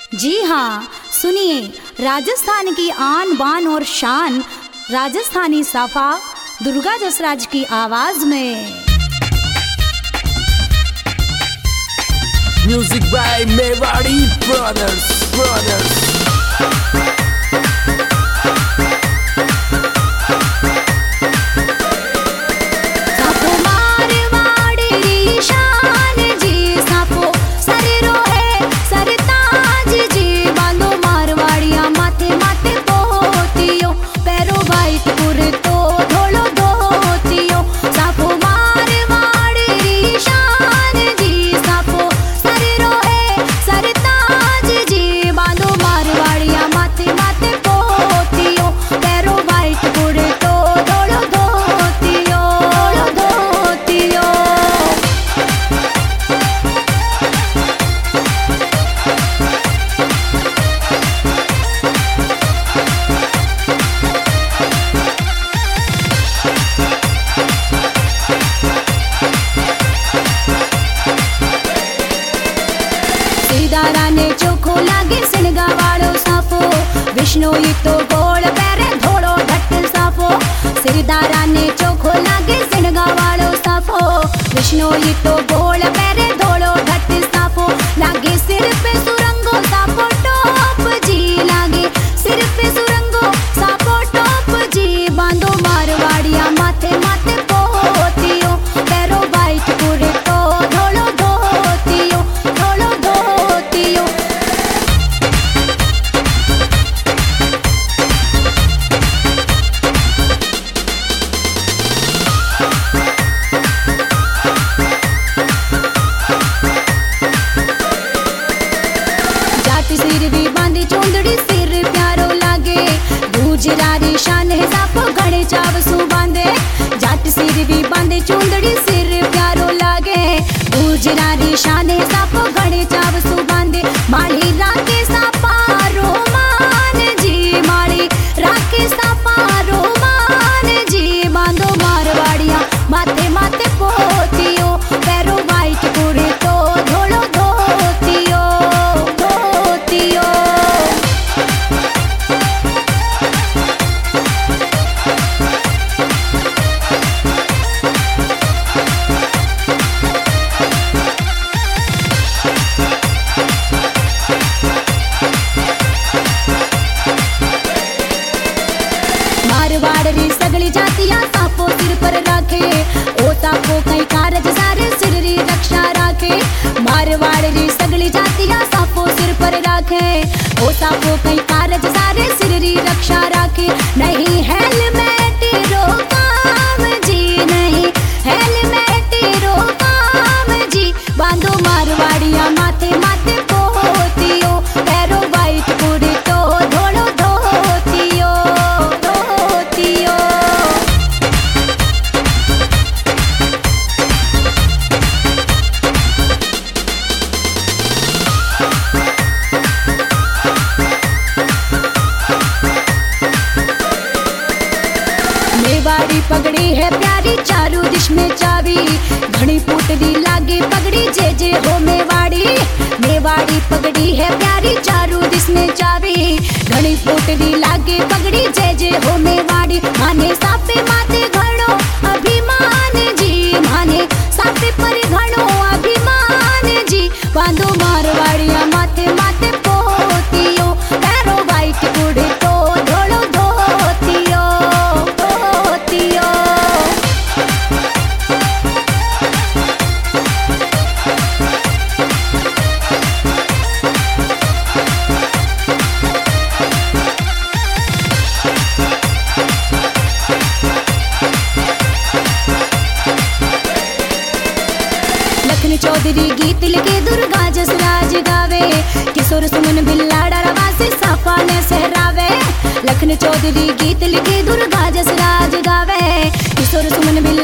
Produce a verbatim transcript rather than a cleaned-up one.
जी हाँ, सुनिए राजस्थान की आन बान और शान राजस्थानी साफा दुर्गा जसराज की आवाज में। Music by Mewari brothers brothers ने चोखो लागे सिणगा वालो साफो विष्णु ये तो गोल पैरे धोड़ो ढट्ट साफो। सिरदारा ने चोखो लागे सिणगा वालो साफो विष्णु ये तो गोल पैरे धोड़ो ढट्ट साफो। लागे सिर पे सुरंगो साफो टोप जी लागे सिर पे सुरंगो साफो टोप जी। बांधो मारवाड़िया माथे माथे पोतियो पैरो वाइट पूरे तो धोड़ो धोतियो धोड़ो धोतियो। सिर भी बांधी चूंदड़ी सिर प्यारो लागे गुजरारी शान है साफो घड़े चावसू बांधे। जाट सिर भी बांधे चूंदड़ी सिर प्यारो लागे गुजरारी शान है साफो घड़े चावसू बांधे। माली राके सापा रोमान जी माली राके सापा रोमान जी। बांधो मारवाड़िया माथे माथे पोतियो पैरो वाइट पूरे तो धोड़ो धोतियो धोतियो। मारवाड़ी सगली जातियां साफो सिर पर रखे ओ साफो कई कारज सारे सिर री रक्षा रखे। मारवाड़ी सगली जातियां साफो सिर पर रखे ओ साफो कई कारज सारे सिर री रक्षा रखे। नहीं हेलमेट रो काम जी नहीं हेलमेट रो काम जी। बांधो मारवाड़िया माथे माथे पोतियो पैरो वाइट पूरी तो धोड़ो धोतियो धोतियो। मेवाड़ी पगड़ी है प्यारी चारू दिश में चावी घड़ी पुटली लागे पगड़ी जे जे हो मेवाड़ी। मेवाड़ी पगड़ी है प्यारी चारू दिश में चावी घड़ी पुटली लागे पगड़ी जे जे हो मेवाड़ी। माने साफे माथे घड़ो अभिमान जी माने साफे पर घड़ो अभिमान जी। बांधो मारवाड़िया माथे माथे पोतियो पैरो वाइट पूरे तो धोड़ो धोतियो धोतियो। लखन चौधरी गीत लिखे दुर्गा जसराज गावे किशोर सुमन बिल्लाड़ा रवासी साफा ने सहरावे। लखन चौधरी गीत लिखे दुर्गा जसराज गावे किशोर सुमन